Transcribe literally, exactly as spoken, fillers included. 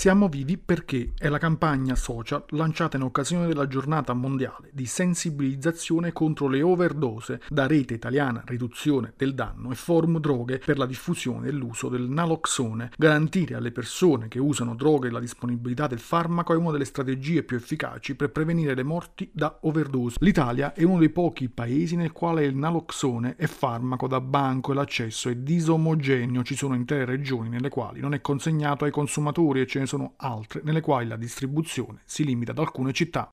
Siamo vivi perché è la campagna social lanciata in occasione della giornata mondiale di sensibilizzazione contro le overdose da Rete Italiana Riduzione del Danno e Forum Droghe per la diffusione e l'uso del naloxone. Garantire alle persone che usano droghe la disponibilità del farmaco è una delle strategie più efficaci per prevenire le morti da overdose. L'Italia è uno dei pochi paesi nel quale il naloxone è farmaco da banco e l'accesso è disomogeneo. Ci sono intere regioni nelle quali non è consegnato ai consumatori e ce ne sono altre nelle quali la distribuzione si limita ad alcune città.